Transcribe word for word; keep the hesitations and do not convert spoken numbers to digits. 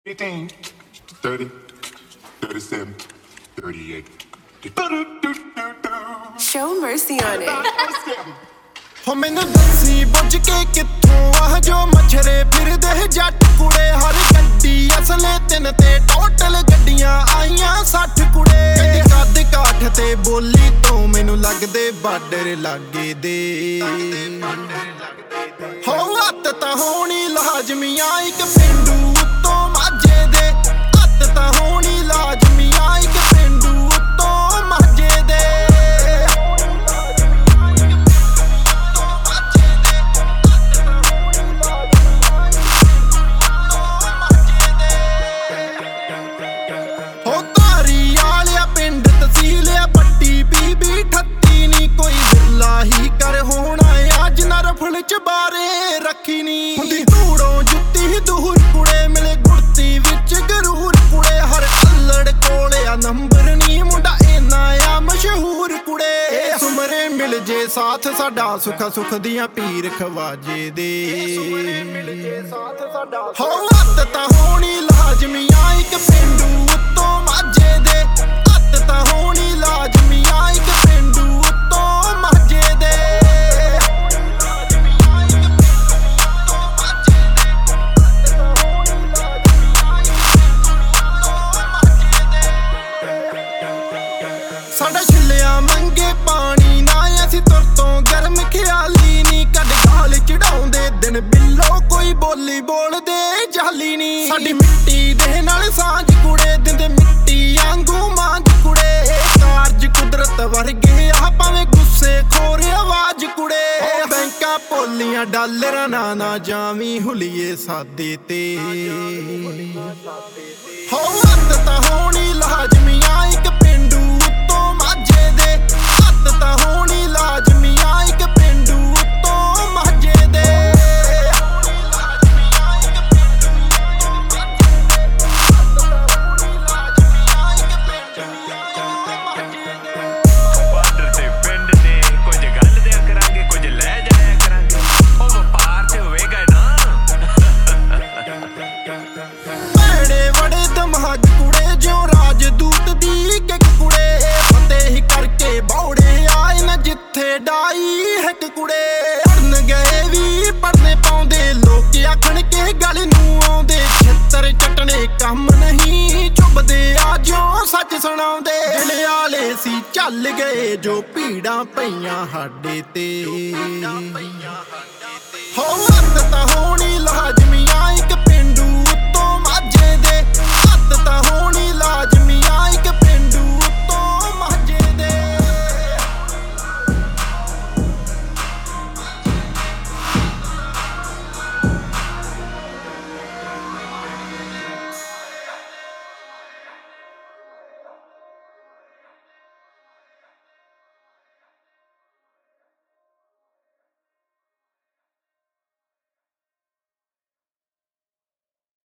eighteen, thirty, thirty-seven, thirty-eight. Show mercy on it. ਹੋ ਮੈਨੂੰ ਦੱਸੀ ਪੁੱਛ ਕੇ ਕਿੱਥੋਂ ਆ ਜੋ ਮਛਰੇ ਫਿਰਦੇ ਜੱਟ ਕੁੜੇ ਹਰ ਗੱਡੀ ਅਸਲੇ ਤਿੰਨ ਤੇ ਟੋਟਲ ਗੱਡੀਆਂ ਆਈਆਂ ਸੱਠ ਕੁੜੇ ਕਦੀ ਕੱਦ ਕਾਠ ਤੇ ਬੋਲੀ ਤੋਂ ਮੈਨੂੰ ਲੱਗਦੇ ਬਾਰਡਰ ਲਾਗੇ ਦੇ ਹੋ ਹੱਥ ਤਾਂ ਹੋਣੀ ਲਾਜ਼ਮੀਆਂ ਇੱਕ ਪਿੰਡੂ ਉੱਤੋਂ ਮਾਝੇ ਦੇ ਹੱਥ ਤਾਂ ਹੋਣੀ ਲਾਜ਼ਮੀਆਂ ਇੱਕ ਪਿੰਡੂ ਉੱਤੋਂ ਮਾਝੇ ਦੇ ਬਾਰੇ ਰੱਖੀ ਨੀ ਹੁੰਦੀ ਧੂੜੋਂ ਜੁੱਤੀ ਦੂਰ ਕੁੜੇ ਮਿਲੇ ਗੁੜਤੀ ਵਿੱਚ ਗਰੂਰ ਕੁੜੇ ਹਰ ਅਲੜ ਕੋਲੇ ਆ ਨੰਬਰ ਨੀ ਮੁੰਡਾ ਇੰਨਾ ਆ ਮਸ਼ਹੂਰ ਕੁੜੇ ਇਸ ਉਮਰੇ ਮਿਲ ਜੇ ਸਾਥ ਸਾਡਾ ਸੁੱਖਾ ਸੁੱਖ ਦੀਆਂ ਪੀਰ ਖਵਾਜੇ ਦੇ ਹੋ ਹੱਥ ਤਾਂ ਹੋਣੀ ਲਾਜ਼ਮੀਆਂ ਇੱਕ ਪਿੰਡੂ ਉੱਤੋਂ ਮਾਝੇ ਦੇ ਹੱਥ ਤਾਂ ਹੋਣੀ ਲਾਜ਼ਮੀਆਂ ਇੱਕ ਪਿੰਡੂ ਉੱਤੋਂ ਮਾਝੇ ਦੇ ਸਾਡਾ ਛਿੱਲਿਆ ਮੰਗੇ ਪਾਣੀ ਨਾ ਅਸੀਂ ਤੁਰ ਤੋਂ ਗਰਮ ਖਿਆਲੀ ਨੀ ਕੱਢ ਗਾਲ ਚੜਾਉਂਦੇ ਦਿਨ ਬਿੱਲੋ ਕੋਈ ਬੋਲੀ ਬੋਲਦੇ ਜਾਲੀ ਨੀ ਸਾਡੀ ਮਿੱਟੀ ਦੇ ਨਾਲ ਸਾਂਝ ਕੁੜੇ ਦਿੰਦੇ ਮਿੱਟੀ ਆਂਗੂ ਮਾਂਝ ਕੁੜੇ ਕਾਰਜ ਕੁਦਰਤ ਵਰਗੇ ਆ ਭਾਵੇਂ ਗੁੱਸੇ ਖੋਰੇ ਆਵਾਜ਼ ਕੁੜੇ ਬੈਂਕਾਂ ਪੋਲੀਆਂ ਡਾਲਰਾਂ ਨਾ ਨਾ ਜਾਵੀਂ ਹੁਲੀਏ ਸਾਦੇ ਤੇ ਹੋ ਹੱਥ ਤਾਂ ਹੋਣੀ ਲਾਜ਼ਮੀਆਂ ਇੱਕ ਪਿੰਡੂ ਉੱਤੋਂ ਮਾਝੇ ਦੇ ਹੱਥ ਤਾਂ ਹੋਣੀ ਲਾਜ਼ਮੀਆਂ ਇੱਕ ਪਿੰਡੂ ਉੱਤੋਂ ਮਾਝੇ ਦੇ ਬਾਰਡਰ ਤੇ ਪਿੰਡ ਨੇ ਕੁਝ ਗੱਲ ਦਿਆ ਕਰਾਂਗੇ ਕੁਝ ਲੈ ਜਾਇਆ ਕਰਾਂਗੇ ਉਹ ਵਪਾਰ ਤੇ ਹੋਵੇਗਾ ਨਾ ਭੈੜੇ ਬੜੇ ਦਿਮਾਗ ਕੁੜੇ ਜਿਉਂ ਰਾਜਦੂਤ ਦੀ ਕਿੱਕ ਕੁੜੇ ਫਤਿਹ ਹੀ ਕਰਕੇ ਬੌੜੇ ਆਏ ਨਾ ਜਿੱਥੇ ਡਾਈ ਹਿੱਕ ਕੁੜੇ ਪੜਨ ਗਏ ਵੀ ਪੜਨੇ ਪਾਉਂਦੇ ਲੋਕ ਆਖਣ ਕੇ ਗੱਲ ਨੂੰ ਆਉਂਦੇ ਛਿੱਤਰ ਚਟਣੇ ਕੰਮ ਨਹੀਂ ਚੁੱਭਦੇ ਆ ਜਿਉਂ ਸੱਚ ਸੁਣਾਉਂਦੇ ਦਿਲ ਵਾਲੇ ਸੀ ਚੱਲ ਗਏ ਜੋ ਭੀੜਾਂ ਪਈਆਂ ਸਾਡੇ ਤੇ ਹੋ ਹੱਥ ਤਾਂ ਹੋਣੀ ਲਾਜ਼ਮੀ